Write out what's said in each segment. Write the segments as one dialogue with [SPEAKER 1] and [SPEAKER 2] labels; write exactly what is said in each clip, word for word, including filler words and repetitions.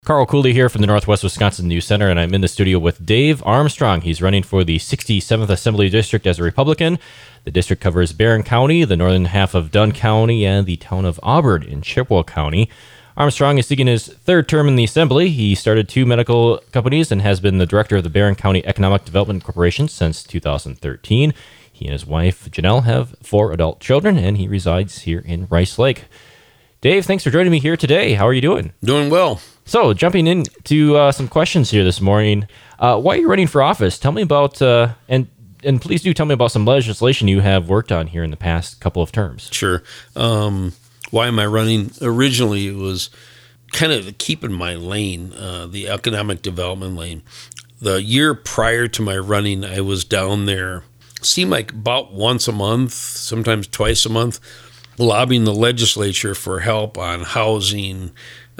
[SPEAKER 1] Carl Cooley here from the Northwest Wisconsin News Center, and I'm in the studio with Dave Armstrong. He's running for the sixty-seventh Assembly District as a Republican. The district covers Barron County, the northern half of Dunn County, and the town of Auburn in Chippewa County. Armstrong is seeking his third term in the Assembly. He started two medical companies and has been the director of the Barron County Economic Development Corporation since two thousand thirteen. He and his wife, Janelle, have four adult children, and he resides here in Rice Lake. Dave, thanks for joining me here today. How are you doing?
[SPEAKER 2] Doing well.
[SPEAKER 1] So, jumping into uh, some questions here this morning. Uh, why are you running for office? Tell me about, uh, and and please do tell me about some legislation you have worked on here in the past couple of terms.
[SPEAKER 2] Sure. Um, why am I running? Originally, it was kind of to keep in my lane, uh, the economic development lane. The year prior to my running, I was down there, seemed like about once a month, sometimes twice a month, lobbying the legislature for help on housing,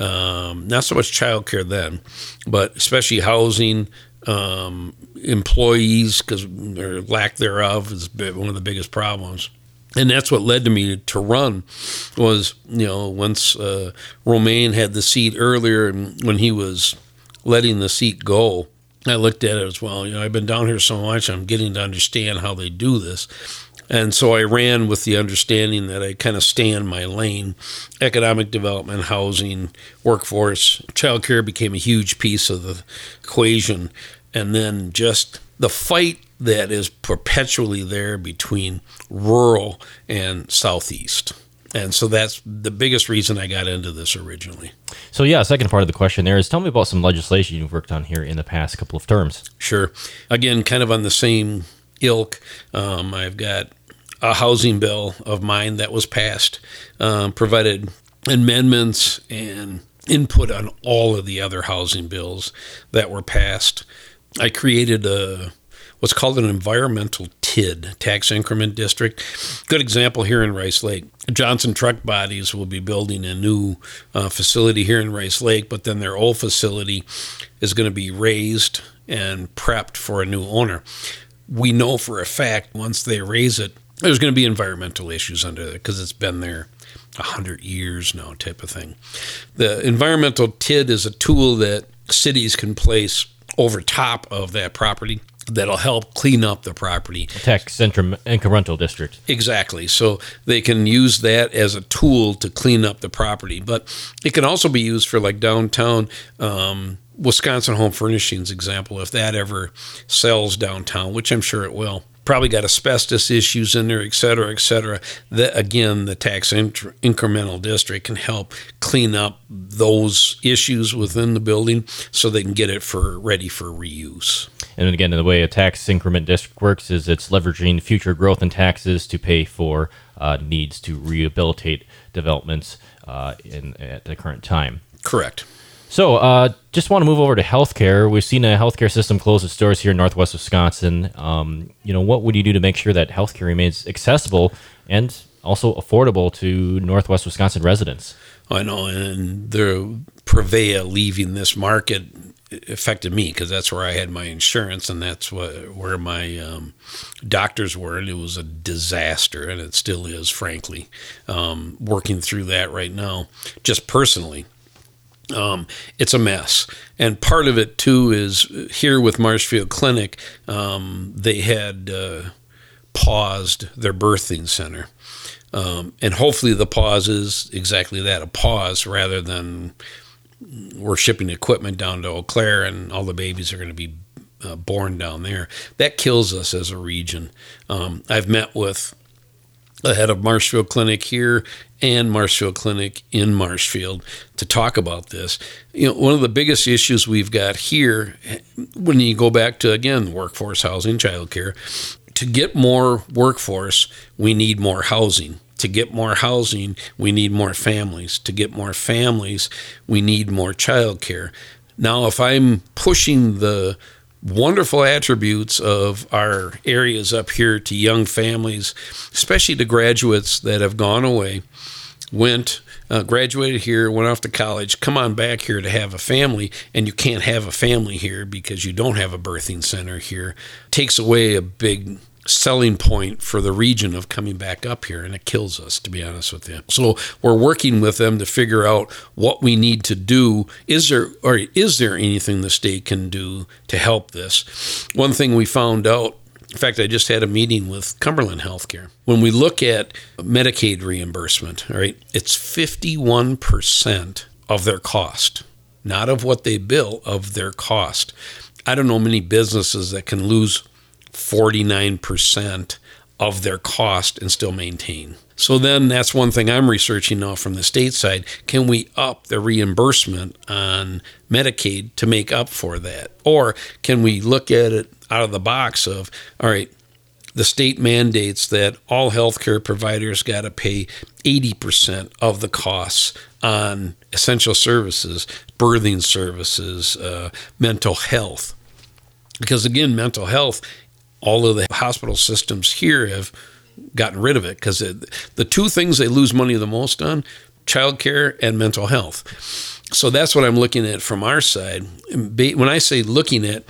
[SPEAKER 2] um, not so much childcare then, but especially housing, um, employees, because or lack thereof is one of the biggest problems. And that's what led to me to run was, you know, once uh, Romaine had the seat earlier and when he was letting the seat go, I looked at it as well. You know, I've been down here so much, I'm getting to understand how they do this. And so I ran with the understanding that I kind of stay in my lane. Economic development, housing, workforce, childcare became a huge piece of the equation. And then just the fight that is perpetually there between rural and southeast. And so that's the biggest reason I got into this originally.
[SPEAKER 1] So yeah, second part of the question there is tell me about some legislation you've worked on here in the past couple of terms.
[SPEAKER 2] Sure. Again, kind of on the same ilk. Um, I've got a housing bill of mine that was passed, um, provided amendments and input on all of the other housing bills that were passed. I created a what's called an environmental T I D, tax increment district. Good example here in Rice Lake. Johnson Truck Bodies will be building a new uh, facility here in Rice Lake, but then their old facility is going to be raised and prepped for a new owner. We know for a fact once they raise it, there's going to be environmental issues under it because it's been there one hundred years now type of thing. The environmental T I D is a tool that cities can place over top of that property that'll help clean up the property.
[SPEAKER 1] Tax incremental district.
[SPEAKER 2] Exactly. So they can use that as a tool to clean up the property. But it can also be used for like downtown, um, Wisconsin Home Furnishings example, if that ever sells downtown, which I'm sure it will. Probably got asbestos issues in there, et cetera, et cetera. That, again, the tax inc- incremental district can help clean up those issues within the building so they can get it for ready for reuse.
[SPEAKER 1] And again, the way a tax increment district works is it's leveraging future growth in taxes to pay for uh, needs to rehabilitate developments uh, in at the current time.
[SPEAKER 2] Correct.
[SPEAKER 1] So, uh, just want to move over to healthcare. We've seen a healthcare system close its doors here in Northwest Wisconsin. Um, you know, what would you do to make sure that healthcare remains accessible and also affordable to Northwest Wisconsin residents?
[SPEAKER 2] I know, and the Prevea leaving this market affected me because that's where I had my insurance and that's what, where my um, doctors were, and it was a disaster, and it still is, frankly. Um, working through that right now, just personally. Um, it's a mess. And part of it, too, is here with Marshfield Clinic, um, they had uh, paused their birthing center. Um, and hopefully the pause is exactly that, a pause, rather than we're shipping equipment down to Eau Claire and all the babies are going to be uh, born down there. That kills us as a region. Um, I've met with the head of Marshfield Clinic here and Marshfield Clinic in Marshfield to talk about this. You know, one of the biggest issues we've got here, when you go back to, again, workforce, housing, childcare, to get more workforce, we need more housing. To get more housing, we need more families. To get more families, we need more childcare. Now, if I'm pushing the wonderful attributes of our areas up here to young families, especially to graduates that have gone away, went, uh, graduated here, went off to college, come on back here to have a family, and you can't have a family here because you don't have a birthing center here, takes away a big selling point for the region of coming back up here, and it kills us, to be honest with you. So we're working with them to figure out what we need to do. Is there or is there anything the state can do to help this? One thing we found out, in fact, I just had a meeting with Cumberland Healthcare. When we look at Medicaid reimbursement, all right, it's fifty-one percent of their cost, not of what they bill, of their cost. I don't know many businesses that can lose forty-nine percent of their cost and still maintain. So then that's one thing I'm researching now from the state side. Can we up the reimbursement on Medicaid to make up for that? Or can we look at it out of the box of, all right, the state mandates that all healthcare providers got to pay eighty percent of the costs on essential services, birthing services, uh, mental health. Because again, mental health, all of the hospital systems here have gotten rid of it because the two things they lose money the most on, childcare and mental health. So that's what I'm looking at from our side. When I say looking at,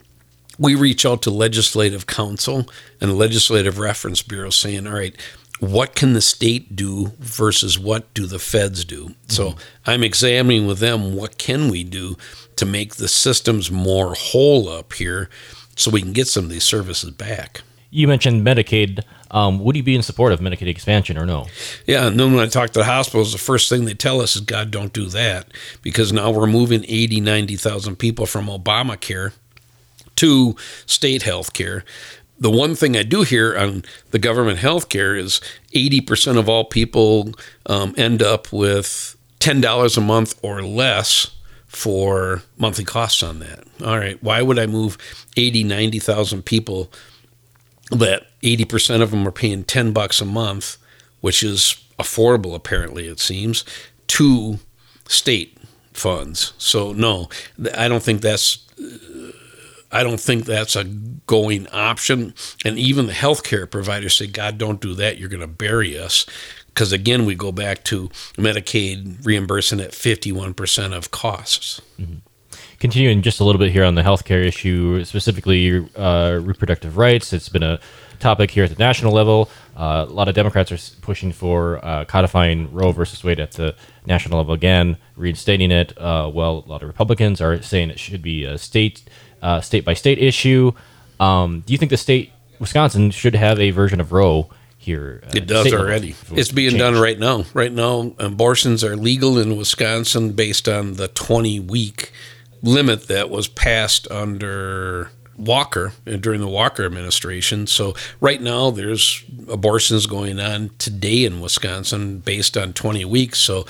[SPEAKER 2] we reach out to legislative council and legislative reference bureau saying, all right, what can the state do versus what do the feds do? Mm-hmm. So I'm examining with them, what can we do to make the systems more whole up here so we can get some of these services back.
[SPEAKER 1] You mentioned Medicaid. Um, would you be in support of Medicaid expansion or no?
[SPEAKER 2] Yeah, and then when I talk to the hospitals, the first thing they tell us is, God, don't do that, because now we're moving eighty, ninety thousand people from Obamacare to state health care. The one thing I do hear on the government health care is eighty percent of all people um, end up with ten dollars a month or less for monthly costs on that. All right, why would I move eighty, ninety thousand people that eighty percent of them are paying ten bucks a month, which is affordable apparently it seems, to state funds? So no, I don't think that's I don't think that's a going option. And even the healthcare providers say, God, don't do that. You're going to bury us. Because, again, we go back to Medicaid reimbursing at fifty-one percent of costs.
[SPEAKER 1] Mm-hmm. Continuing just a little bit here on the healthcare issue, specifically uh, reproductive rights. It's been a topic here at the national level. Uh, a lot of Democrats are pushing for uh, codifying Roe versus Wade at the national level again, reinstating it. Uh, well, a lot of Republicans are saying it should be a state, uh, state-by-state issue. Um, do you think the state, Wisconsin, should have a version of Roe here? Uh,
[SPEAKER 2] it does already. It's being
[SPEAKER 1] changed. done
[SPEAKER 2] right now. Right now, abortions are legal in Wisconsin based on the twenty-week limit that was passed under Walker during the Walker administration. So right now, there's abortions going on today in Wisconsin based on twenty weeks. So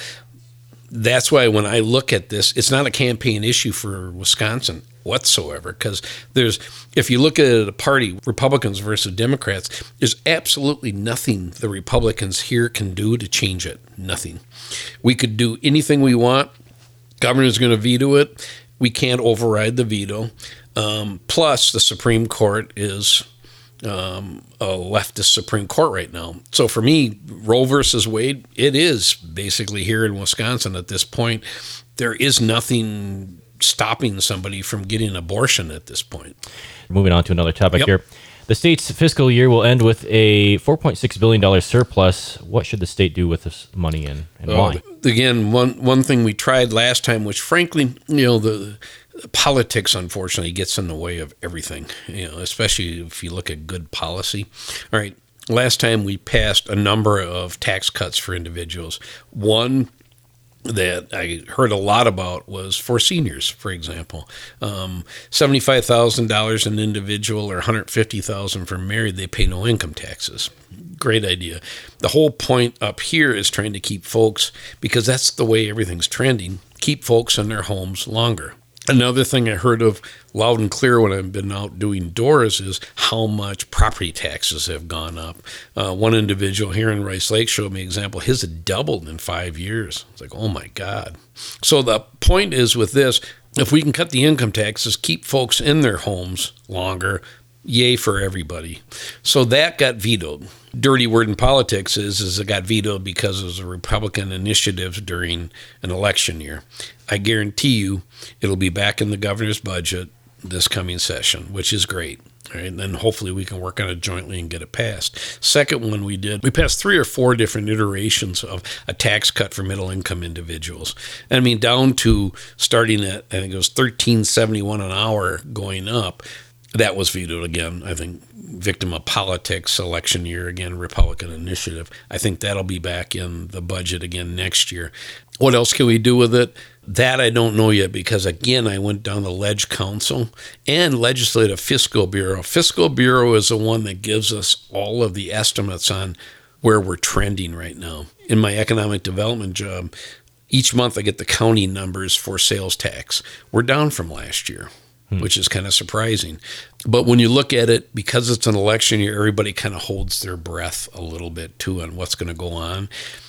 [SPEAKER 2] that's why when I look at this, it's not a campaign issue for Wisconsin whatsoever, because there's, if you look at a party, Republicans versus Democrats, there's absolutely nothing the Republicans here can do to change it. Nothing. We could do anything we want. Governor's going to veto it. We can't override the veto. Um, plus, the Supreme Court is um, a leftist Supreme Court right now. So for me, Roe versus Wade, it is basically here in Wisconsin at this point. There is nothing stopping somebody from getting an abortion at this point.
[SPEAKER 1] Moving on to another topic
[SPEAKER 2] Yep.
[SPEAKER 1] here. The state's fiscal year will end with a four point six billion dollars surplus. What should the state do with this money and, and
[SPEAKER 2] Uh,
[SPEAKER 1] why?
[SPEAKER 2] Again, one one thing we tried last time, which frankly, you know, the politics unfortunately gets in the way of everything, you know, especially if you look at good policy. All right, last time we passed a number of tax cuts for individuals. One that I heard a lot about was for seniors, for example. Um, seventy-five thousand dollars an individual or one hundred fifty thousand dollars for married, they pay no income taxes. Great idea. The whole point up here is trying to keep folks, because that's the way everything's trending, keep folks in their homes longer. Another thing I heard of loud and clear when I've been out doing doors is how much property taxes have gone up. Uh, one individual here in Rice Lake showed me an example. His had doubled in five years. It's like, oh my God. So the point is with this, if we can cut the income taxes, keep folks in their homes longer, yay for everybody. So that got vetoed. Dirty word in politics is, is it got vetoed because of the Republican initiatives during an election year. I guarantee you it'll be back in the governor's budget this coming session, which is great. All right, and then hopefully we can work on it jointly and get it passed. Second one we did, we passed three or four different iterations of a tax cut for middle-income individuals. And I mean, down to starting at, I think it was thirteen seventy-one an hour going up. That was vetoed again, I think, victim of politics, election year again, Republican initiative. I think that'll be back in the budget again next year. What else can we do with it? That I don't know yet because, again, I went down the Ledge Council and Legislative Fiscal Bureau. Fiscal Bureau is the one that gives us all of the estimates on where we're trending right now. In my economic development job, each month I get the county numbers for sales tax. We're down from last year, hmm. which is kind of surprising. But when you look at it, because it's an election year, everybody kind of holds their breath a little bit, too, on what's going to go on.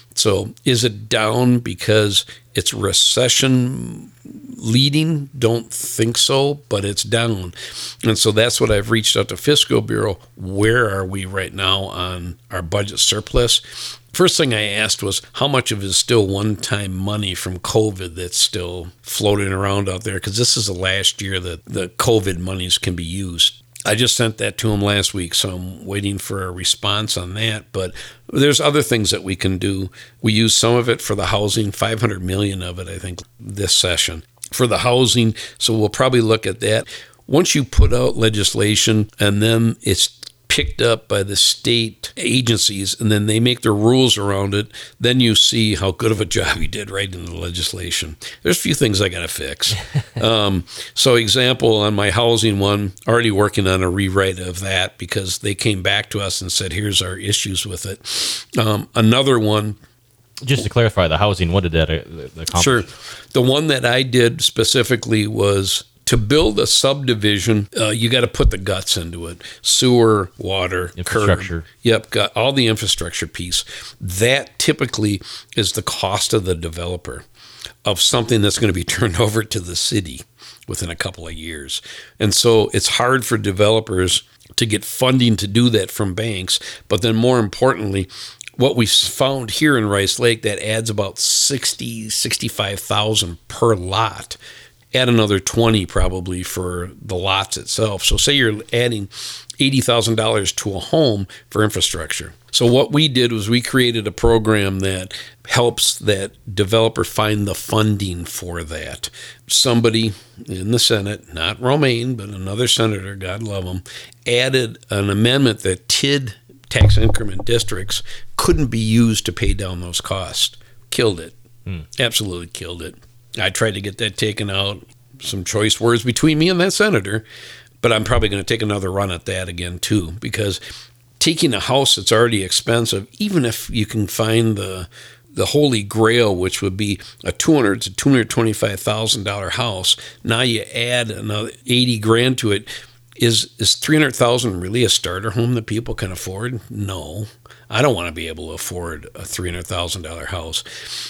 [SPEAKER 2] So is it down because it's recession leading? Don't think so, but it's down. And so that's what I've reached out to Fiscal Bureau. Where are we right now on our budget surplus? First thing I asked was how much of it is still one-time money from COVID that's still floating around out there? Because this is the last year that the COVID monies can be used. I just sent that to him last week, so I'm waiting for a response on that. But there's other things that we can do. We use some of it for the housing, five hundred million dollars of it, I think, this session for the housing. So we'll probably look at that. Once you put out legislation and then it's picked up by the state agencies and then they make their rules around it, then you see how good of a job you did writing the legislation. There's a few things I got to fix. um, so example, on my housing one, already working on a rewrite of that because they came back to us and said, here's our issues with it. Um, another one.
[SPEAKER 1] Just to clarify, the housing, what did that uh, accomplish?
[SPEAKER 2] Sure. The one that I did specifically was to build a subdivision, uh, you got to put the guts into it. Sewer, water,
[SPEAKER 1] infrastructure.
[SPEAKER 2] Curb. Yep, got all the infrastructure piece. That typically is the cost of the developer of something that's going to be turned over to the city within a couple of years. And so it's hard for developers to get funding to do that from banks. But then more importantly, what we found here in Rice Lake, that adds about sixty, sixty-five thousand per lot. Add another twenty probably for the lots itself. So say you're adding eighty thousand dollars to a home for infrastructure. So what we did was we created a program that helps that developer find the funding for that. Somebody in the Senate, not Romaine, but another senator, God love him, added an amendment that T I D tax increment districts couldn't be used to pay down those costs. Killed it. Hmm. Absolutely killed it. I tried to get that taken out. Some choice words between me and that senator, but I'm probably going to take another run at that again too, because taking a house that's already expensive, even if you can find the the holy grail, which would be a two hundred thousand to two hundred twenty-five thousand dollars house, now you add another eighty grand to it. Is is three hundred thousand dollars really a starter home that people can afford? No, I don't want to be able to afford a three hundred thousand dollars house.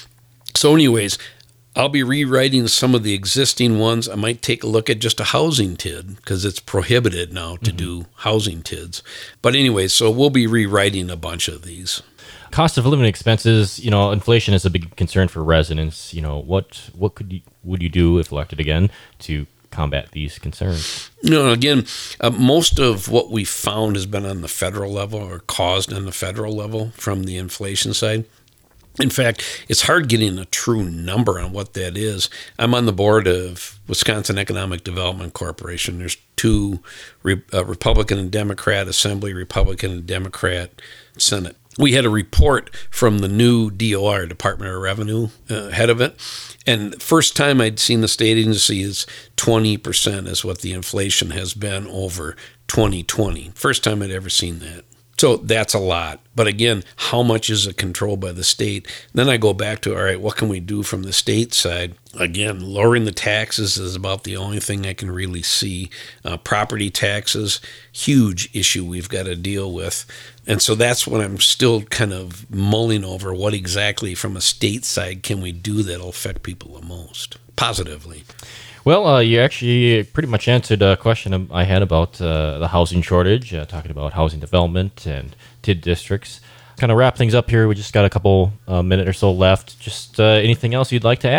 [SPEAKER 2] So anyways, I'll be rewriting some of the existing ones. I might take a look at just a housing T I D because it's prohibited now to mm-hmm. do housing T I Ds. But anyway, so we'll be rewriting a bunch of these.
[SPEAKER 1] Cost of living expenses, you know, inflation is a big concern for residents. You know, what what could you, would you do if elected again to combat these concerns?
[SPEAKER 2] You know, again, uh, most of what we found has been on the federal level or caused on the federal level from the inflation side. In fact, it's hard getting a true number on what that is. I'm on the board of Wisconsin Economic Development Corporation. There's two re- uh, Republican and Democrat Assembly, Republican and Democrat Senate. We had a report from the new D O R, Department of Revenue, uh, head of it. And first time I'd seen the state agency is twenty percent is what the inflation has been over twenty twenty. First time I'd ever seen that. So that's a lot. But again, how much is it controlled by the state? Then I go back to, all right, what can we do from the state side? Again, lowering the taxes is about the only thing I can really see. Uh, property taxes, huge issue we've got to deal with. And so that's what I'm still kind of mulling over. What exactly from a state side can we do that'll affect people the most positively?
[SPEAKER 1] Well, uh, you actually pretty much answered a question I had about uh, the housing shortage, uh, talking about housing development and T I D districts. Kind of wrap things up here. We just got a couple uh, minute or so left. Just uh, anything else you'd like to add?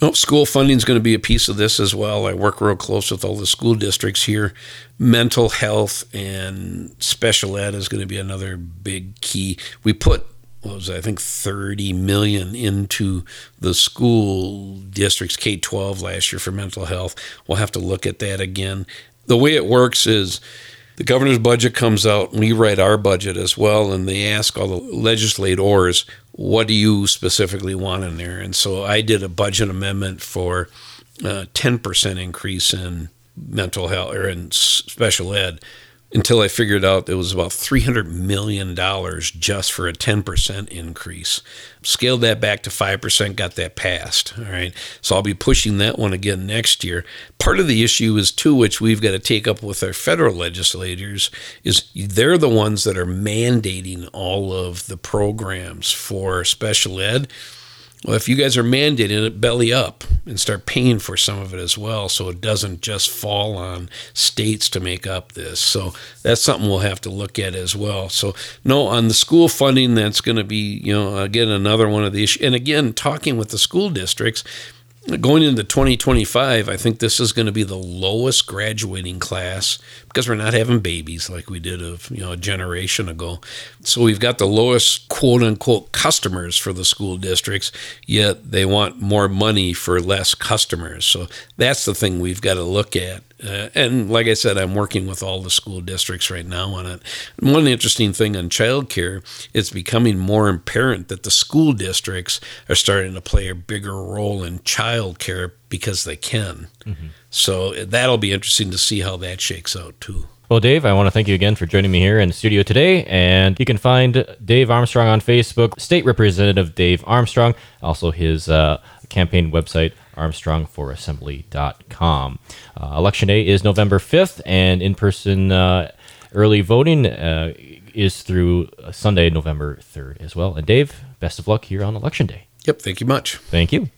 [SPEAKER 2] Oh, school funding is going to be a piece of this as well. I work real close with all the school districts here. Mental health and special ed is going to be another big key. We put, what was it, I think thirty million dollars into the school districts K twelve last year for mental health. We'll have to look at that again. The way it works is the governor's budget comes out, and we write our budget as well, and they ask all the legislators, what do you specifically want in there? And so I did a budget amendment for a ten percent increase in mental health or in special ed until I figured out it was about three hundred million dollars just for a ten percent increase. Scaled that back to five percent, got that passed. All right. So I'll be pushing that one again next year. Part of the issue is, too, which we've got to take up with our federal legislators, is they're the ones that are mandating all of the programs for special ed. Well, if you guys are mandating it, belly up and start paying for some of it as well, so it doesn't just fall on states to make up this. So that's something we'll have to look at as well. So no, on the school funding, that's going to be, you know, again, another one of the issues. And again, talking with the school districts, going into twenty twenty-five, I think this is going to be the lowest graduating class because we're not having babies like we did of, you know, a generation ago. So we've got the lowest quote unquote customers for the school districts, yet they want more money for less customers. So that's the thing we've got to look at. Uh, and like I said, I'm working with all the school districts right now on it. And one interesting thing on childcare, it's becoming more apparent that the school districts are starting to play a bigger role in childcare because they can. Mm-hmm. So that'll be interesting to see how that shakes out too.
[SPEAKER 1] Well, Dave, I want to thank you again for joining me here in the studio today. And you can find Dave Armstrong on Facebook, State Representative Dave Armstrong, also his uh, campaign website, armstrong for assembly dot com. Uh, Election Day is November fifth, and in-person uh, early voting uh, is through Sunday, November third as well. And Dave, best of luck here on Election Day.
[SPEAKER 2] Yep, thank you much.
[SPEAKER 1] Thank you.